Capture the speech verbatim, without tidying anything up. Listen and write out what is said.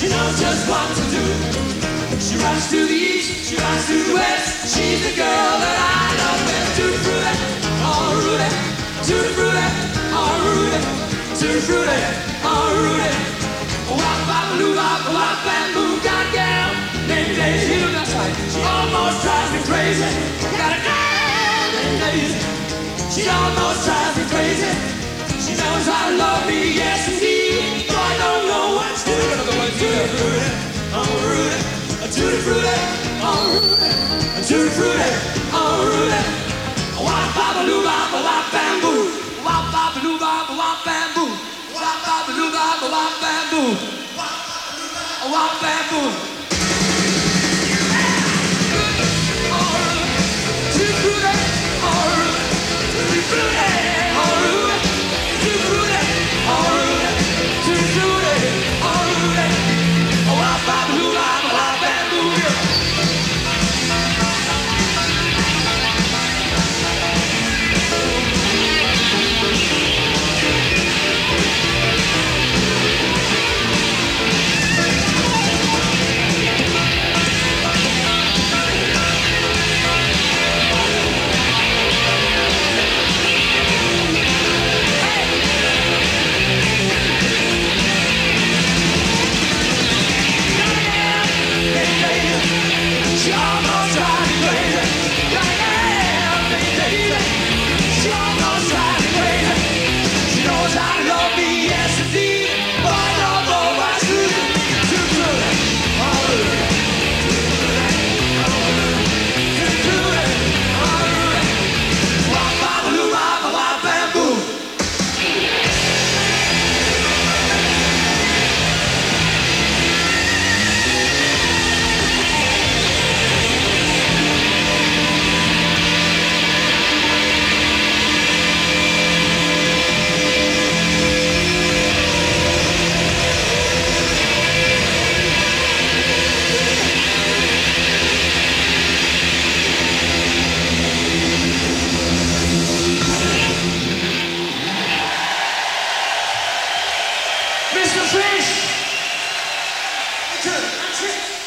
She knows just what to do. She runs to the east, she runs to the west. She's the girl that I love best. Tutti frutti, oh Rudy. Tutti frutti, oh Rudy. Tutti frutti, oh Rudy. Wop bop loo bop wop bamboo. Got a gal named Daisy. That's right. She almost drives me crazy. Got a gal named Daisy. She almost drives me crazy. She knows how to love me, yes indeed. Though I don't know what's doing. Another one, tutti frutti, oh Rudy. Tutti frutti, oh Rudy. Tutti frutti, oh Rudy. Wop bop loo bop wop bamboo. Wop bop loo bop wop bamboo. Wop bop loo bop wop bamboo. Wop bamboo. Tutti frutti, oh Rudy. Tutti frutti, oh Rudy. Tutti frutti, oh Rudy. Tutti frutti, oh Rudy. Wop bop loo bop wop bamboo. She almost drives me crazy. Goddamn, baby. She almost drives me crazy. She knows how to love me, yes indeed. But I don't know what's good. Too good, oh Rudy. Too good, oh Rudy. Wop bop loo bop wop bamboo. Mister Fish! That's it.